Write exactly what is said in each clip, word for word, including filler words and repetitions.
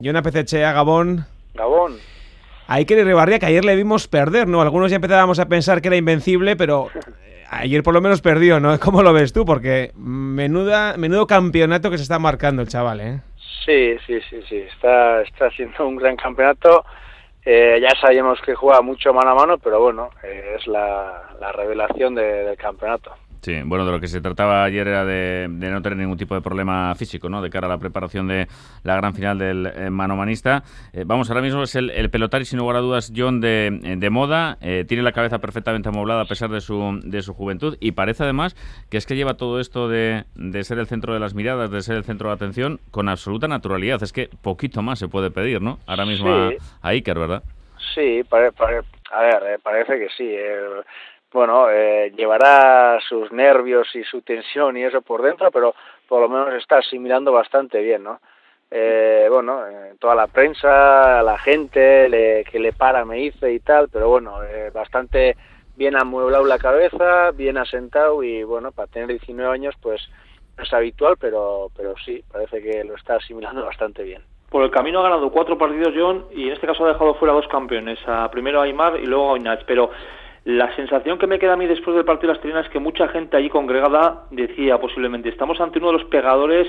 Jon Pezechea, Gabón. Gabón. A Iker Irribarría, que ayer le vimos perder, ¿no? Algunos ya empezábamos a pensar que era invencible, pero ayer por lo menos perdió, ¿no? ¿Cómo lo ves tú? Porque menuda, menudo campeonato que se está marcando el chaval, ¿eh? Sí, sí, sí, sí. Está, está haciendo un gran campeonato. Eh, ya sabíamos que juega mucho mano a mano, pero bueno, eh, es la, la revelación de, del campeonato. Sí, bueno, de lo que se trataba ayer era de, de no tener ningún tipo de problema físico, ¿no? De cara a la preparación de la gran final del eh, manomanista. Eh, vamos, ahora mismo es el, el pelotari, sin lugar a dudas, Jon, de, de moda. Eh, tiene la cabeza perfectamente amoblada a pesar de su, de su juventud. Y parece, además, que es que lleva todo esto de, de ser el centro de las miradas, de ser el centro de atención, con absoluta naturalidad. Es que poquito más se puede pedir, ¿no? Ahora mismo sí. a, a Iker, ¿verdad? Sí, pare, pare, a ver, eh, parece que sí. Eh, bueno, eh, llevará sus nervios y su tensión y eso por dentro, pero por lo menos está asimilando bastante bien, ¿no? Eh, bueno, eh, toda la prensa, la gente le, que le para me dice y tal, pero bueno, eh, bastante bien amueblado la cabeza, bien asentado y bueno, para tener diecinueve años pues no es habitual, pero, pero sí, parece que lo está asimilando bastante bien. Por el camino ha ganado cuatro partidos Jon y en este caso ha dejado fuera dos campeones, a primero a Aimar y luego a Oñats, pero la sensación que me queda a mí después del partido de la Estrella es que mucha gente allí congregada decía posiblemente, estamos ante uno de los pegadores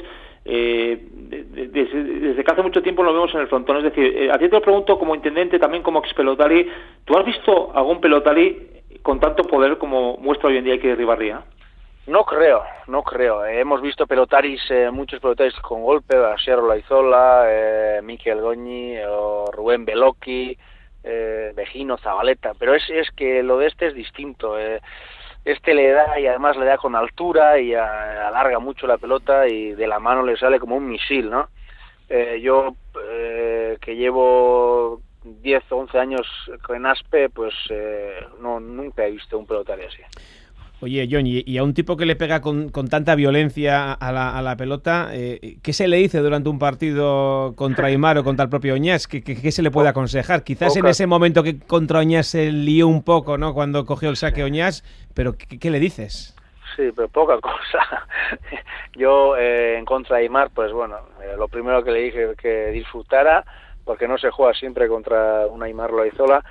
eh, de, de, de, desde que hace mucho tiempo lo vemos en el frontón. Es decir, eh, a ti te lo pregunto como intendente, también como ex pelotari, ¿tú has visto algún pelotari con tanto poder como muestra hoy en día Iker Irribarría? No creo, no creo. Eh, hemos visto pelotaris, eh, muchos pelotaris con golpe, Asier Olaizola, eh, Mikel Goñi, o Rubén Beloki, eh, Vejino, Zabaleta, pero es, es que lo de este es distinto. Eh, este le da y además le da con altura y a, alarga mucho la pelota y de la mano le sale como un misil, ¿no? Eh, yo eh, que llevo diez o once años en Aspe, pues eh, no nunca he visto un pelotari así. Oye, Jon, y a un tipo que le pega con, con tanta violencia a la, a la pelota, eh, ¿qué se le dice durante un partido contra Aimar o contra el propio Oñás? ¿Qué, qué, qué se le puede aconsejar? Quizás en ese momento que contra Oñás se lió un poco, ¿no? Cuando cogió el saque Oñás, pero ¿qué, qué le dices? Sí, pero poca cosa. Yo eh, en contra de Aimar, pues bueno, eh, lo primero que le dije es que disfrutara, porque no se juega siempre contra un Aimar Loaizola.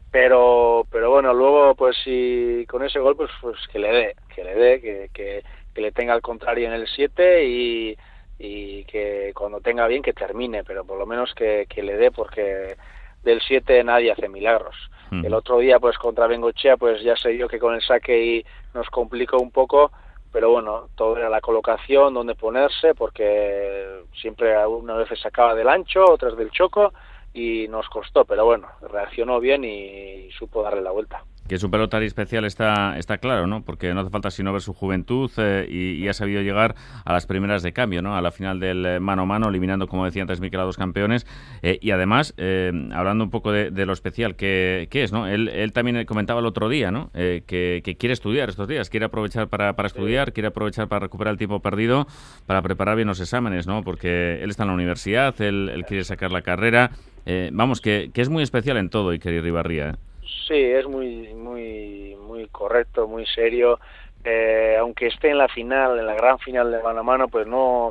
Pero pero bueno, luego pues si con ese gol pues, pues que le dé, que le dé, que, que, que le tenga al contrario en el siete y, y que cuando tenga bien que termine, pero por lo menos que, que le dé porque del siete nadie hace milagros. Mm. El otro día pues contra Bengochea pues ya sé yo que con el saque y nos complicó un poco, pero bueno, todo era la colocación, dónde ponerse, porque siempre una vez sacaba del ancho, otras del choco, y nos costó, pero bueno, reaccionó bien y supo darle la vuelta. Que es un pelotari especial está, está claro, ¿no? Porque no hace falta sino ver su juventud eh, y, y ha sabido llegar a las primeras de cambio, ¿no? A la final del mano a mano, eliminando, como decía antes Mikel, a dos campeones. Eh, y además, eh, hablando un poco de, de lo especial que, que es, ¿no? Él, él también comentaba el otro día, ¿no? Eh, que, que quiere estudiar estos días, quiere aprovechar para, para estudiar, sí. quiere aprovechar para recuperar el tiempo perdido, para preparar bien los exámenes, ¿no? Porque él está en la universidad, él, él quiere sacar la carrera. Eh, vamos, que, que es muy especial en todo Iker Irribarría, ¿eh? Sí, es muy muy muy correcto, muy serio. Eh, aunque esté en la final, en la gran final de mano a mano, pues no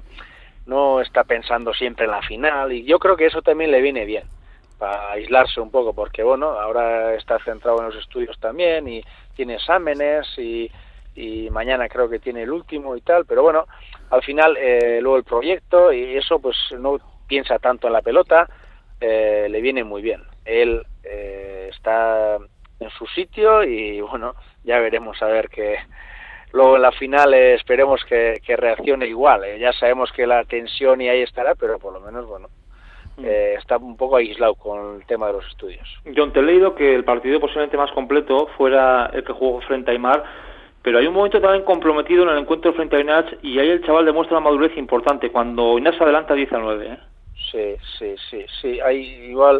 no está pensando siempre en la final y yo creo que eso también le viene bien para aislarse un poco, porque bueno, ahora está centrado en los estudios también y tiene exámenes y, y mañana creo que tiene el último y tal, pero bueno, al final eh, luego el proyecto y eso pues no piensa tanto en la pelota, eh, le viene muy bien. Él eh, está en su sitio y bueno, ya veremos a ver que luego en la final eh, esperemos que, que reaccione igual. Eh. Ya sabemos que la tensión y ahí estará, pero por lo menos bueno, eh, está un poco aislado con el tema de los estudios. Jon, te he leído que el partido posiblemente más completo fuera el que jugó frente a Aimar, pero hay un momento también comprometido en el encuentro frente a Oñats y ahí el chaval demuestra una madurez importante cuando Oñats adelanta diez a nueve, ¿eh? Sí, sí, sí, sí, hay igual.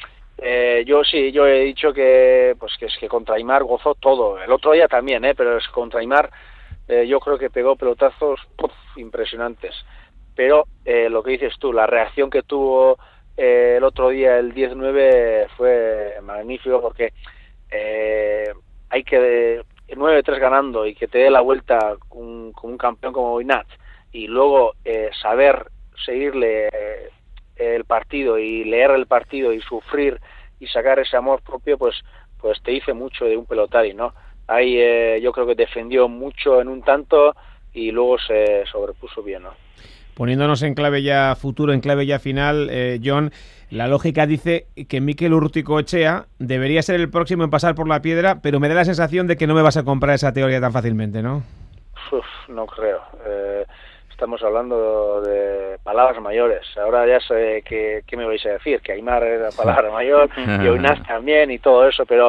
Eh, yo sí, yo he dicho que pues que es que contra Aimar gozó todo. El otro día también, eh, pero es contra Aimar eh, yo creo que pegó pelotazos puff, impresionantes. Pero eh, lo que dices tú, la reacción que tuvo eh, el otro día el diez nueve fue magnífico porque eh, hay que nueve tres ganando y que te dé la vuelta con, con un campeón como Oñats y luego eh, saber seguirle eh, el partido y leer el partido y sufrir y sacar ese amor propio, pues pues te dice mucho de un pelotari, ¿no? Ahí eh, yo creo que defendió mucho en un tanto y luego se sobrepuso bien, ¿no? Poniéndonos en clave ya futuro, en clave ya final, eh, John, la lógica dice que Mikel Urrutikoetxea debería ser el próximo en pasar por la piedra, pero me da la sensación de que no me vas a comprar esa teoría tan fácilmente, ¿no? Uf, no creo. Eh, estamos hablando de palabras mayores. Ahora ya sé que, qué me vais a decir, que Aimar es la palabra mayor, y Oinaz también y todo eso, pero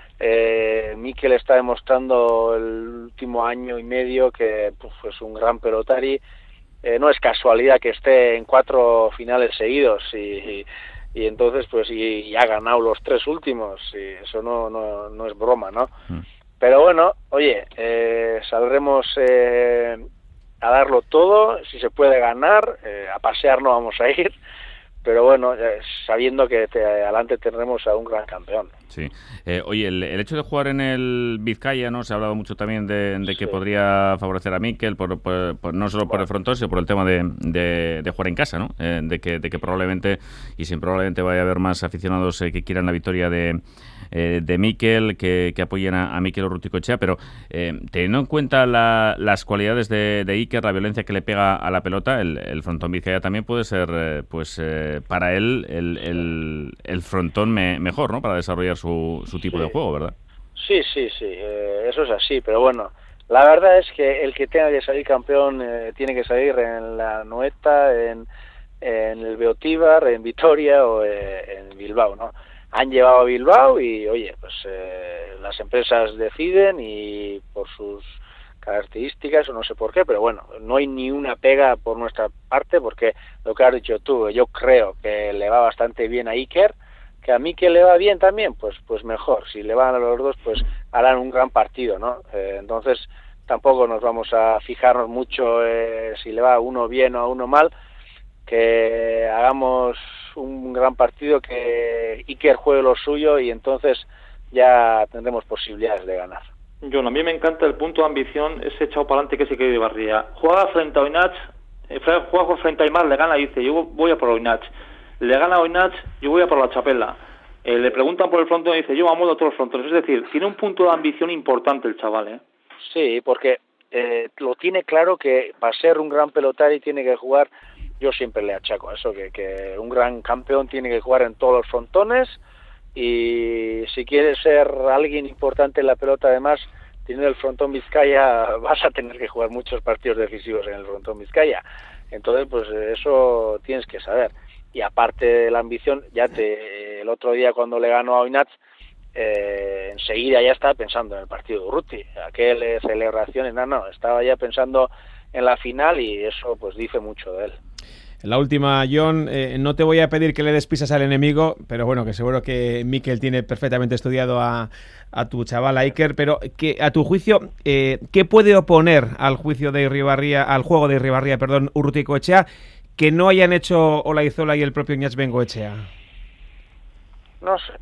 eh, Mikel está demostrando el último año y medio que pues, es un gran pelotari. Eh, no es casualidad que esté en cuatro finales seguidos y, y, y entonces pues y, y ha ganado los tres últimos y eso no, no, no es broma, ¿no? Mm. Pero bueno, oye, eh, saldremos eh, a darlo todo, si se puede ganar, eh, a pasear no vamos a ir, pero bueno, eh, sabiendo que te, adelante tendremos a un gran campeón. Sí. Eh, oye, el, el hecho de jugar en el Vizcaya, ¿no? Se ha hablado mucho también de, de que sí. podría favorecer a Mikel, por, por, por, no solo por el frontón, sino por el tema de, de, de jugar en casa, ¿no? Eh, de, que, de que probablemente, y sin probablemente vaya a haber más aficionados eh, que quieran la victoria de, eh, de Mikel, que, que apoyen a, a Mikel Urrutikoetxea, pero eh, teniendo en cuenta la, las cualidades de, de Iker, la violencia que le pega a la pelota, el, el frontón Vizcaya también puede ser, eh, pues, eh, para él, el, el, el frontón me, mejor, ¿no? Para desarrollar su, su tipo sí. de juego, ¿verdad? Sí, sí, sí, eh, eso es así, pero bueno, la verdad es que el que tenga que salir campeón eh, tiene que salir en la Anoeta, en, en el Beotíbar, en Vitoria o eh, en Bilbao, ¿no? Han llevado a Bilbao y, oye, pues eh, las empresas deciden y por sus características o no sé por qué, pero bueno, no hay ni una pega por nuestra parte porque lo que has dicho tú, yo creo que le va bastante bien a Iker, que a mí que le va bien también, pues pues mejor. Si le van a los dos, pues harán un gran partido, ¿no? Eh, entonces tampoco nos vamos a fijarnos mucho eh, si le va a uno bien o a uno mal, que hagamos un gran partido, que Iker juegue lo suyo y entonces ya tendremos posibilidades de ganar. John, a mí me encanta el punto de ambición, ese echado para adelante que se quiere de Barría. Juega frente a Oinaz, eh, juega frente a Aimar, le gana y dice, yo voy a por Oinaz. Le gana a Oinaz, yo voy a por la chapela. Eh, le preguntan por el frontón y dice, yo amo a todos los frontones. Es decir, tiene un punto de ambición importante el chaval, ¿eh? Sí, porque eh, lo tiene claro que para ser un gran pelotari tiene que jugar, yo siempre le achaco a eso, que, que un gran campeón tiene que jugar en todos los frontones y si quieres ser alguien importante en la pelota, además, teniendo el frontón Vizcaya, vas a tener que jugar muchos partidos decisivos en el frontón Vizcaya. Entonces, pues eso tienes que saber. Y aparte de la ambición, ya te el otro día cuando le ganó a Oinaz, eh, enseguida ya estaba pensando en el partido de Urruti, aquel eh, celebraciones, no, no, estaba ya pensando en la final y eso pues dice mucho de él. La última, John, eh, no te voy a pedir que le des pisas al enemigo, pero bueno, que seguro que Mikel tiene perfectamente estudiado a, a tu chaval, a Iker, pero que a tu juicio, eh, ¿qué puede oponer al juicio de Irribarría, al juego de Irribarría, perdón, Urrutikoetxea, que no hayan hecho Olaizola y el propio Iñaki Bengoetxea? No sé,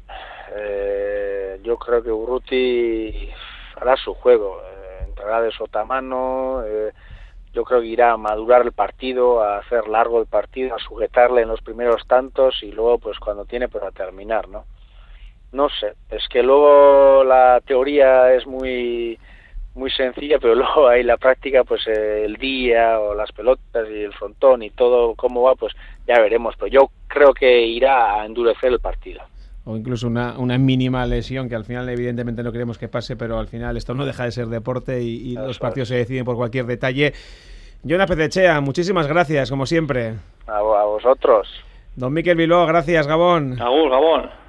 eh, yo creo que Urruti hará su juego, eh, entrará de sotamano, eh, yo creo que irá a madurar el partido, a hacer largo el partido, a sujetarle en los primeros tantos y luego pues cuando tiene para terminar, ¿no? No sé, es que luego la teoría es muy muy sencilla, pero luego ahí la práctica, pues eh, el día o las pelotas y el frontón y todo cómo va, pues ya veremos, pero yo creo que irá a endurecer el partido. O incluso una, una mínima lesión, que al final evidentemente no queremos que pase, pero al final esto no deja de ser deporte y, y los partidos se deciden por cualquier detalle. Jon Apezechea, muchísimas gracias, como siempre. A, a vosotros. Don Mikel Bilbao, gracias, Gabón. Agur, Gabón.